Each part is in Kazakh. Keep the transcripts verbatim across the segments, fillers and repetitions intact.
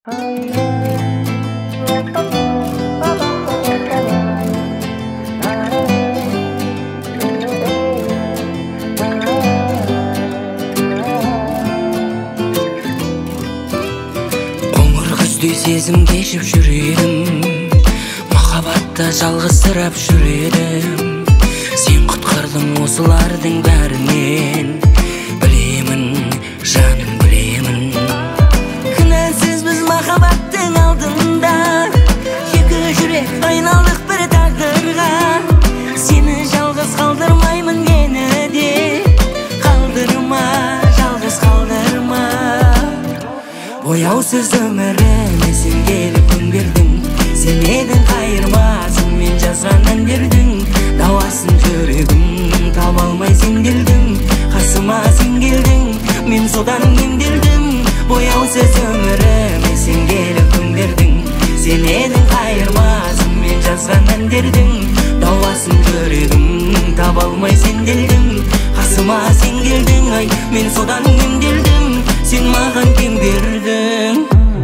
Көздүй сезім кешіп жүредім, махабатта жалғызсырап жүредім. Сен құтқардың осылардың бәрінен, білемін, жаным білемін. Кінәсіз біз махаббаттың алдында, екі жүрек айналдық бір тағдырға. Сені жалғыз қалдырмаймын, мені де қалдырма, жалғыз қалдырма. Бояусыз өміріме сен келіп күн бердің, сен едің қайырмасын мен жазғаннан бердің. Дауасын жүрегім таба алмай сенделдім, қасыма сен келдің, мен содан емделдім. Бояусыз өміріме сен келіп күн бердің, сен едің қайырмасын мен жазғаннан бердің. Дауасын жүрегім таба алмай сенделдім, қасыма сен келдің, ай мен содан емделдім. Сен маған кем бердің.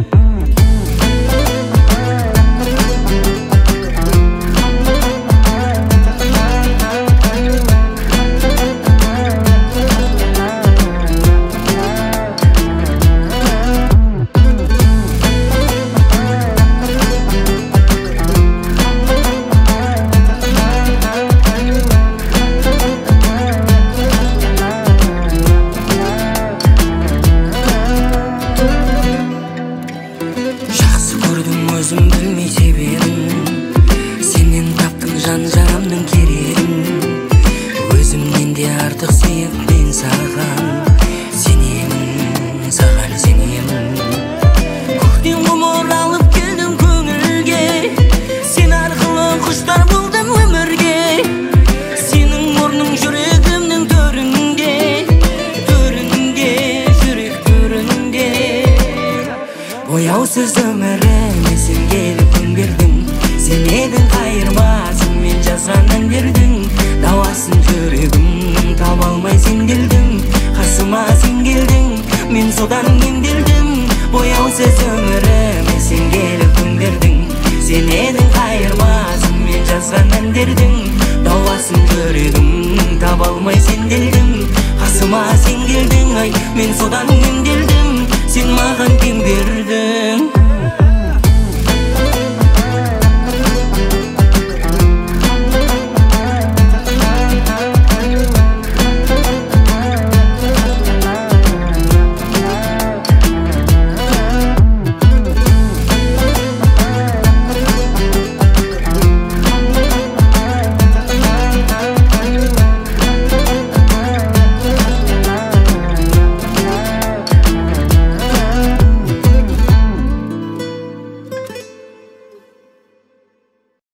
Өзім білмей себебін, сенен таптың жан жарамның керегін. Өзімнен де артық сүйіп мен саған сенемін, саған сенемін. Көктен ғұмыр алып келдім көңілге, сен арқылы құштар болдым өмірге. Сенің орның жүрегімнің төрінде, төрінде, жүрек төрінде. Бояусыз өміріме сен келіп күн бердің, сен едің қайырмасын мен жазғаннан бердің. Дауасын жүрегім таба алмай сенделдім, қасыма сен келдің, мен содан емделдім. Бояусыз өміріме сен келіп күн бердің, сен едің қайырмасын мен жазғаннан бердің. Дауасын жүрегім таба алмай сенделдім, қасыма сен келдің, ай мен содан емделдім. Сен маған кем бердің.